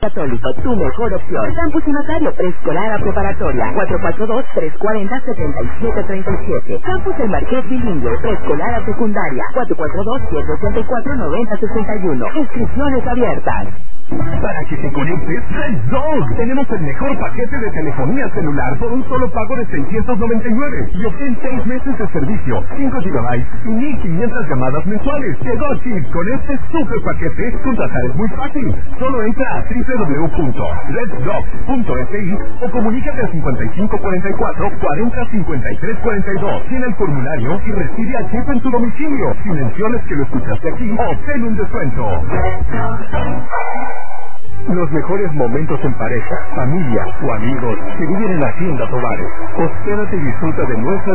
Católico, tu mejor opción. Campus y Notario, preescolar a preparatoria, 442-340-7737. Campus El Marqués Bilingüe, preescolar a secundaria, 442-184-9061. Inscripciones abiertas. Para que te conectes, Red Dog. Tenemos el mejor paquete de telefonía celular por un solo pago de 699 y obtén 6 meses de servicio, 5 GB y 1500 llamadas mensuales. Llegó Chip. Con este super paquete, contratar es muy fácil. Solo entra a www.reddog.fi o comunícate al 5544-405342. Llena el formulario y recibe a Chip en tu domicilio. Si mencionas que lo escuchaste aquí, obtén un descuento. Los mejores momentos en pareja, familia o amigos se viven en Hacienda Tovares. Hospédate y disfruta de nuestras